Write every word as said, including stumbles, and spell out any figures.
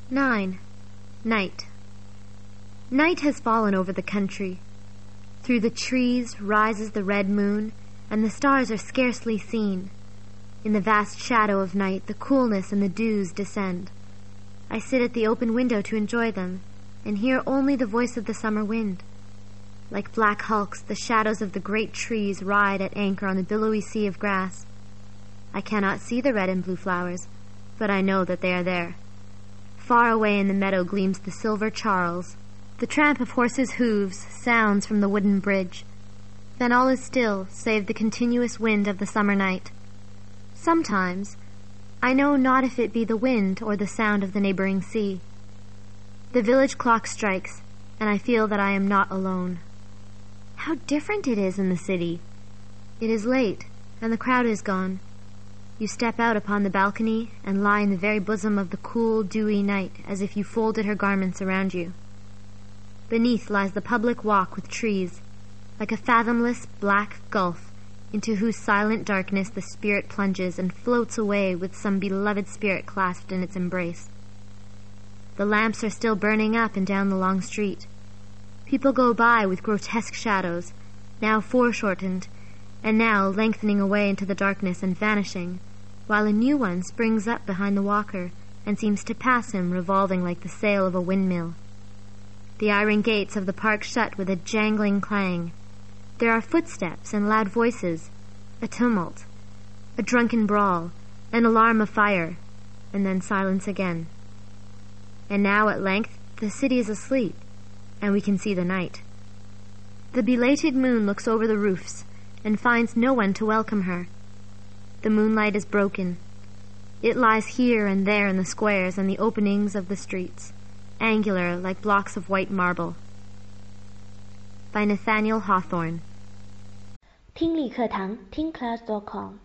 nine. Night. Night has fallen over the country. Through the trees rises the red moon, and the stars are scarcely seen. In the vast shadow of night, the coolness and the dews descend. I sit at the open window to enjoy them, and hear only the voice of the summer wind. Like black hulks, the shadows of the great trees ride at anchor on the billowy sea of grass. I cannot see the red and blue flowers, but I know that they are there. Far away in the meadow gleams the silver Charles. The tramp of horses' hooves sounds from the wooden bridge. Then all is still, save the continuous wind of the summer night. Sometimes I know not if it be the wind or the sound of the neighboring sea. The village clock strikes, and I feel that I am not alone. How different it is in the city! It is late, and the crowd is gone. You step out upon the balcony and lie in the very bosom of the cool, dewy night, as if you folded her garments around you. Beneath lies the public walk with trees, like a fathomless black gulf, into whose silent darkness the spirit plunges and floats away with some beloved spirit clasped in its embrace. The lamps are still burning up and down the long street. People go by with grotesque shadows, now foreshortened, and now lengthening away into the darkness and vanishing, while a new one springs up behind the walker and seems to pass him, revolving like the sail of a windmill. The iron gates of the park shut with a jangling clang. There are footsteps and loud voices, a tumult, a drunken brawl, an alarm of fire, and then silence again. And now at length the city is asleep, and we can see the night. The belated moon looks over the roofs and finds no one to welcome her. The moonlight is broken. It lies here and there in the squares and the openings of the streets, angular like blocks of white marble. By Nathaniel Hawthorne. 听力课堂听 class dot com